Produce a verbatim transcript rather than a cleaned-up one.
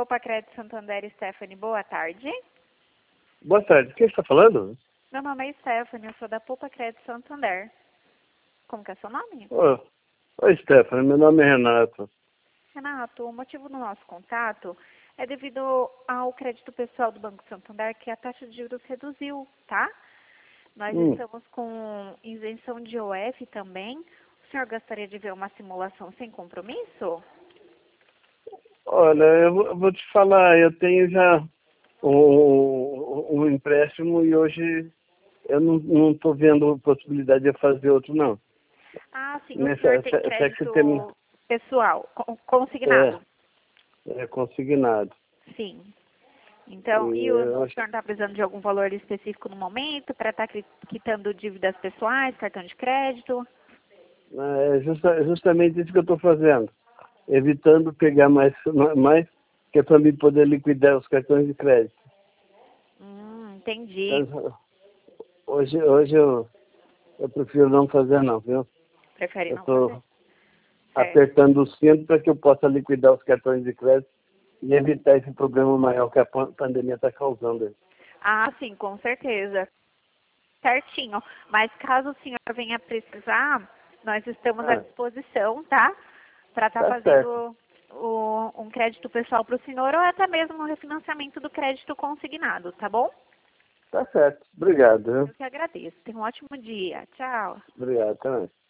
Poupa Crédito Santander, Stephanie, boa tarde. Boa tarde, quem está falando? Meu nome é Stephanie, eu sou da Poupa Crédito Santander. Como que é seu nome? Ô, Oi, Stephanie, meu nome é Renato. Renato, o motivo do nosso contato é devido ao crédito pessoal do Banco Santander, que a taxa de juros reduziu, tá? Nós Hum. estamos com isenção de O F também. O senhor gostaria de ver uma simulação sem compromisso? Olha, eu vou- eu vou te falar, eu tenho já um, um empréstimo e hoje eu não estou vendo possibilidade de fazer outro, não. Ah, sim, o Nessa, senhor tem até até que tem, crédito pessoal, co- é, consignado? é consignado. Sim. Então, E e o, eu o acho, senhor está precisando de algum valor específico no momento para estar quitando dívidas pessoais, cartão de crédito? é justa- justamente isso que eu estou fazendo. Evitando pegar mais, mais que é para mim poder liquidar os cartões de crédito. Hum, entendi. Então, hoje, hoje eu, eu prefiro não fazer não, viu? Prefere Eu não fazer? estou Certo. apertando o cinto para que eu possa liquidar os cartões de crédito e evitar esse problema maior que a pan- pandemia está causando. Ah, sim, com certeza. Certinho. Mas caso o senhor venha precisar, nós estamos à Ah, disposição, tá? Para estar tá certo, fazendo o- um crédito pessoal para o senhor ou até mesmo um refinanciamento do crédito consignado, tá bom? tá certo. Obrigado, viu? Eu que agradeço. Tenha um ótimo dia. Tchau. Obrigado, até mais.